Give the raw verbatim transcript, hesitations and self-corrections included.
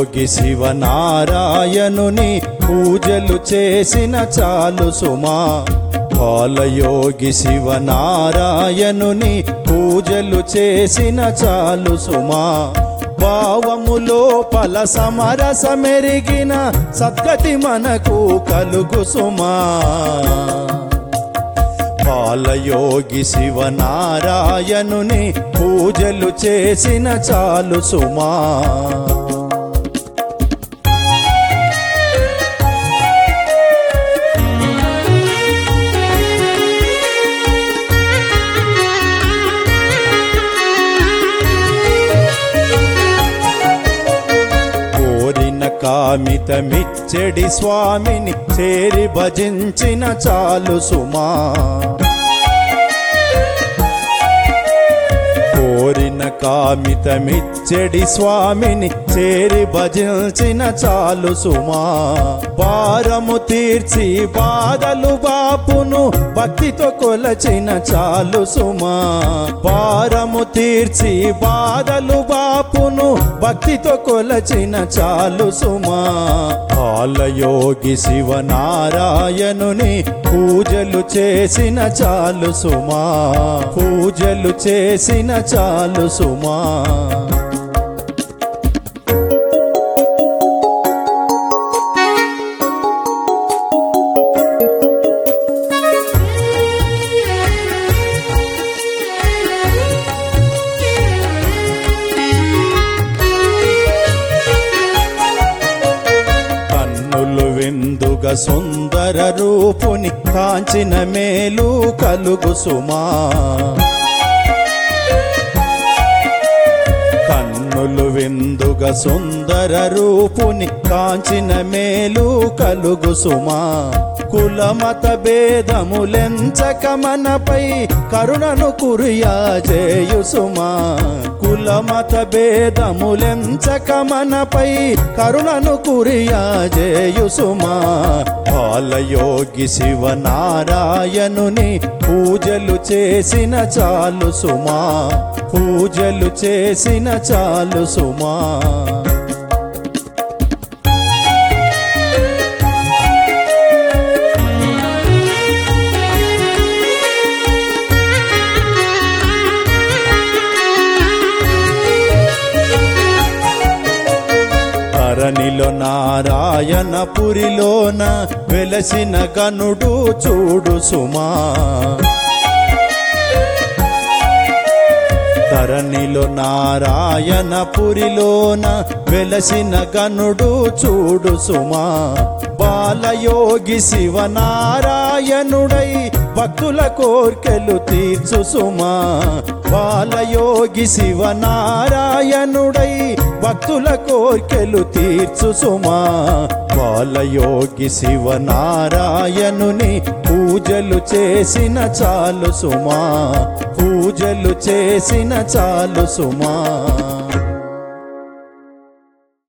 బాలయోగి శివనారాయణుని పూజలు చేసిన చాలు సుమా బాలయోగి శివనారాయణుని పూజలు చేసిన చాలు సుమా భావములో పల సమరసమెరిగిన సద్గతి మనకు కలుగు సుమా బాలయోగి శివనారాయణుని పూజలు చేసిన చాలు సుమా కామితమిచ్చడి స్వామిని చేరి భజించిన చాలు సుమా కోరిన కామితమిచ్చడి స్వామిని చేరి భజించిన చాలు సుమా భారము తీర్చి బాధలు బాపును భక్తితో కొలచిన చాలు సుమా భారము తీర్చి బాధలు బాపును భక్తితో కొలచిన చాలు సుమా బాలయోగి శివనారాయణుని పూజలు చేసిన చాలు సుమా పూజలు చేసిన చాలు సుమా విందుగ సుందర రూపుని కాంచిన మేలు కలుగు సుమా కన్నులు విందుగ సుందర రూపుని కాంచిన మేలు కలుగు సుమా కులమత భేదములెంచక మనపై కరుణను కురియా చేయు సుమా కులమత భేదములెంచక మనపై కరుణను కురియా చేయు సుమా బాలయోగి శివనారాయణుని పూజలు చేసిన చాలు సుమా పూజలు చేసిన చాలు సుమా ధరణిలో నారాయణపురిలోన వెలసిన గనుడు చూడు సుమా ధరణిలో నారాయణపురిలోన వెలసిన గనుడు చూడు సుమా బాలయోగి శివనారాయణుడై భక్తుల కోర్కెలు తీర్చు సుమా బాలయోగి శివనారాయణుడై భక్తుల కోర్కెలు తీర్చు సుమా బాలయోగి శివనారాయణుని పూజలు చేసిన చాలు సుమా పూజలు చేసిన చాలు సుమా